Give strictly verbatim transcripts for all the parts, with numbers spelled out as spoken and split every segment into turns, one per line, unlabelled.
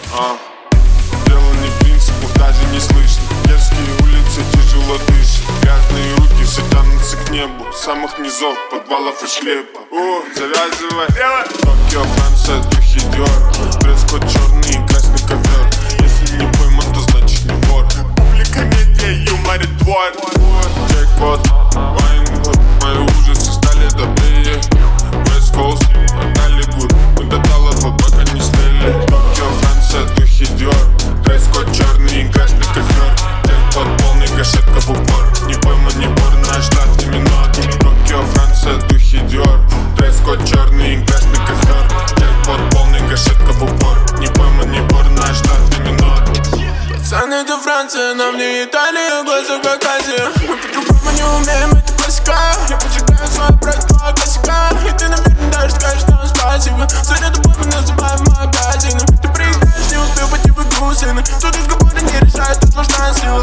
а. Дело не в принципах, даже не слышно. Дерзкие улицы, тяжело дышат. Грязные руки все тянутся к небу. С самых низов, подвалов и склепа. О, завязывай. Токио, Франция, духи Диор. Дресс-код черный и красный ковер. Если не пойман, то значит не вор. Публика, медиа, юмор и двор. Джекпот, Вайнгуд. Мои ужасы стали добрее. West Coast, от Голливуд. Мы до талого пока не сняли. Токио, Франция, духи Диор. Дресс-код черный и красный ковер. Джекпот полный, гашетка в упор. Не пойман, не вор, наш штат не минор. Токио, Франция, духи Диор. Дресс-код черный и красный ковер. Джекпот полный, гашетка в упор. Не пойман, не вор, наш штат не минор.
Пацаны, это Франция, нам не Италия, глаза как Азия. Мы по-другому не умеем, это классика. Я поджигаю свой проект, твоя классика. И ты, наверное, даже скажешь нам спасибо. Среди тобой мы называем магазином. Ты приезжаешь, не успел пойти в игру, сына. Тут разговоры не решают, тут нужна сила.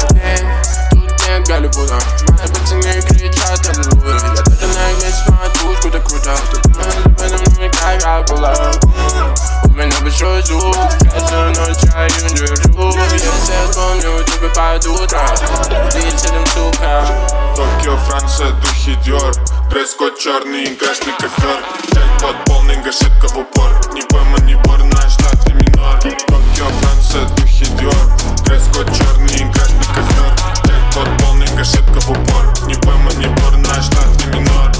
Тут нет Голливуда. Мои пацаны кричат аллилуйя. Я даже на весь смотрю, куда круто. Тут мы любим, ну и как я была. У меня большой звук, каждую ночь я ее держу. Если я помню, тебе под утро. Видителем, сука.
Токио, Франция, духи Диор. Дресс-код черный и красный ковер. Джекпот полный, гашетка в упор. Не пойман, не вор, наш штат и минор. Токио, Франция, духи Диор. Дресс-код черный и красный ковер. Джекпот полный, гашетка в упор. Не пойман, не вор, наш штат и минор.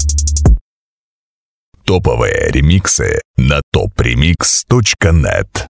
Топовые ремиксы на топ ремикс точка нет.